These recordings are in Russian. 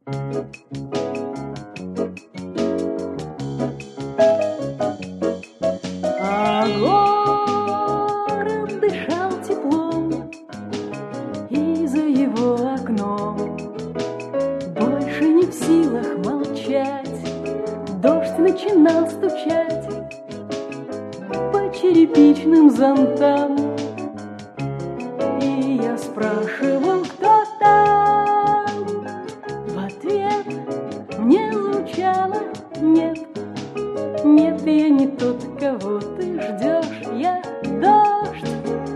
А город дышал теплом, и за его окном больше не в силах молчать. Дождь начинал стучать по черепичным зонтам, и я спрашивал, кто там. В ответ мне звучало: нет, нет, я не тот, кого ты ждешь. Я дождь,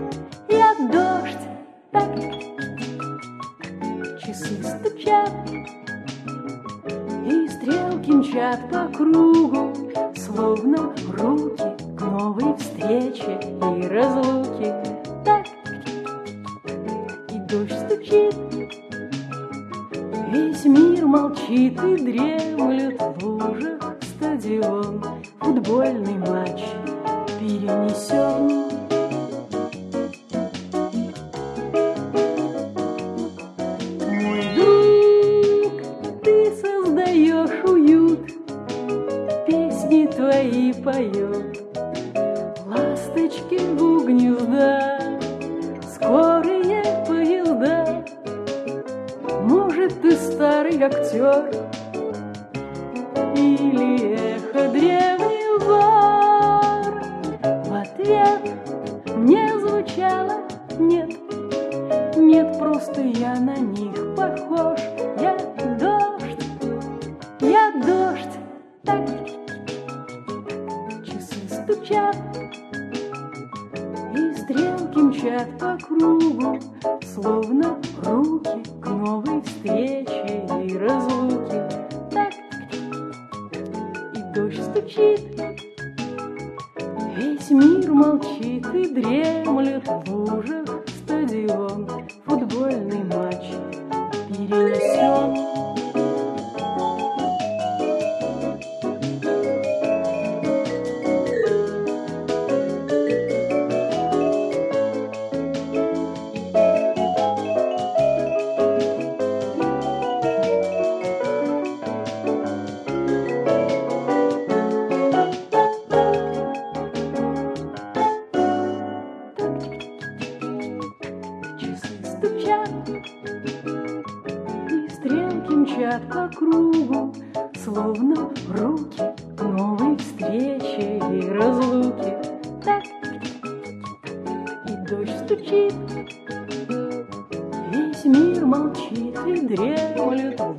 так. Часы стучат, и стрелки мчат по кругу, словно руки к новой встрече и разлуке. Так, и дождь стучит, весь мир молчит и дремлет в лужах стадион. Футбольный матч перенесен. Мой друг, ты создаешь уют, песни твои поют ласточки у гнезда, скорые поезда. Может, ты старый актер или эхо древних гор. В ответ мне звучало: нет, нет, просто я на них похож. Я дождь, так. Часы стучат, и стрелки мчат по кругу, словно руки к новой встрече и разлуке. Так, и дождь стучит, весь мир молчит и дремлет в лужах стадион. Футбольный матч перенесен. Стучат, и стрелки мчат по кругу, словно руки к новой встрече и разлуке. Так, и дождь стучит, весь мир молчит и дремлет